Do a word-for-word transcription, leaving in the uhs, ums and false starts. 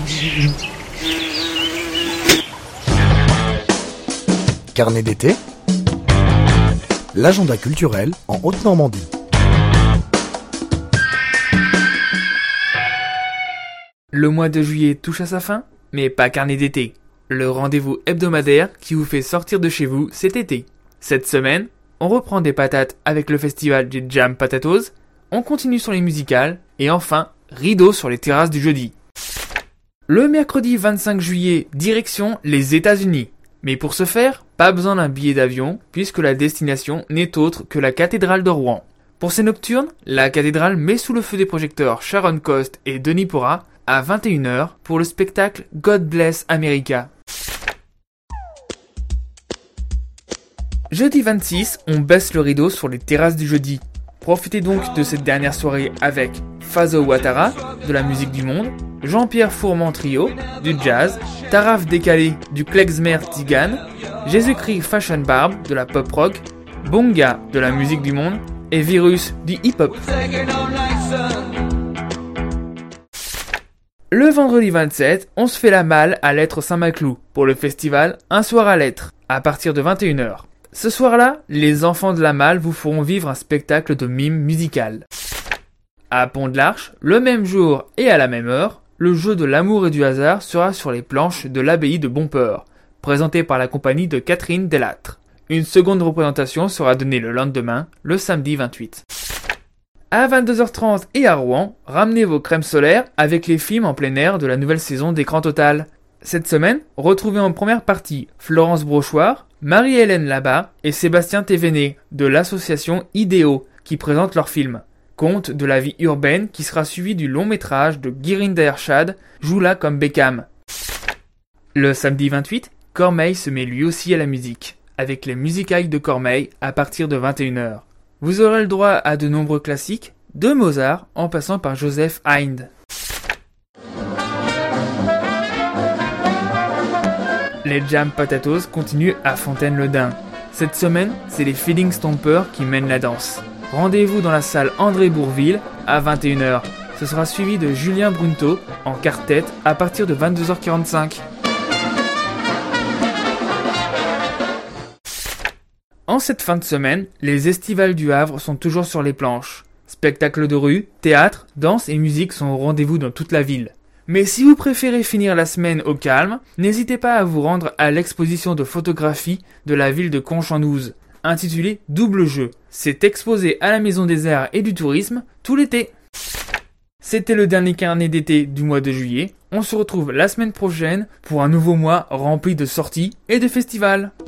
Carnet d'été, l'agenda culturel en Haute-Normandie. Le mois de juillet touche à sa fin, mais pas Carnet d'été, le rendez-vous hebdomadaire qui vous fait sortir de chez vous cet été. Cette semaine, on reprend des patates avec le festival du Jam Potatoes, on continue sur les musicales, et enfin, rideau sur les terrasses du jeudi. Le mercredi vingt-cinq juillet, direction les États-Unis. Mais pour ce faire, pas besoin d'un billet d'avion, puisque la destination n'est autre que la cathédrale de Rouen. Pour ces nocturnes, la cathédrale met sous le feu des projecteurs Sharon Cost et Denis Porra à vingt et une heures pour le spectacle God Bless America. Jeudi vingt-six, on baisse le rideau sur les terrasses du jeudi. Profitez donc de cette dernière soirée avec Fazo Ouattara, de la musique du monde, Jean-Pierre Fourment Trio, du jazz, Taraf Décalé, du klezmer tzigane, Jésus-Christ Fashion Barb, de la pop rock, Bonga, de la musique du monde, et Virus, du hip-hop. Le vendredi vingt-sept, on se fait la malle à Lettres Saint-Maclou pour le festival Un soir à Lettres, à partir de vingt et une heures. Ce soir-là, les enfants de la Malle vous feront vivre un spectacle de mime musical. À Pont-de-l'Arche, le même jour et à la même heure, le jeu de l'amour et du hasard sera sur les planches de l'abbaye de Bonpeur, présenté par la compagnie de Catherine Delattre. Une seconde représentation sera donnée le lendemain, le samedi vingt-huit. À vingt-deux heures trente et à Rouen, ramenez vos crèmes solaires avec les films en plein air de la nouvelle saison d'Écran Total. Cette semaine, retrouvez en première partie Florence Brochoir, Marie-Hélène Labat et Sébastien Thévenet de l'association Idéo qui présentent leur film. Conte de la vie urbaine qui sera suivi du long métrage de Girinder Ershad, Joue là comme Beckham. Le samedi vingt-huit, Cormeille se met lui aussi à la musique, avec les musicales de Cormeille à partir de vingt et une heures. Vous aurez le droit à de nombreux classiques, de Mozart en passant par Joseph Haydn. Les Jam Potatoes continuent à Fontaine-le-Dain. Cette semaine, c'est les Feeling Stompers qui mènent la danse. Rendez-vous dans la salle André Bourville à vingt et une heures. Ce sera suivi de Julien Brunto en quartet à partir de vingt-deux heures quarante-cinq. En cette fin de semaine, les Estivales du Havre sont toujours sur les planches. Spectacles de rue, théâtre, danse et musique sont au rendez-vous dans toute la ville. Mais si vous préférez finir la semaine au calme, n'hésitez pas à vous rendre à l'exposition de photographie de la ville de Conche-en-Ouze, intitulée Double Jeu. C'est exposé à la Maison des Arts et du Tourisme tout l'été. C'était le dernier carnet d'été du mois de juillet. On se retrouve la semaine prochaine pour un nouveau mois rempli de sorties et de festivals.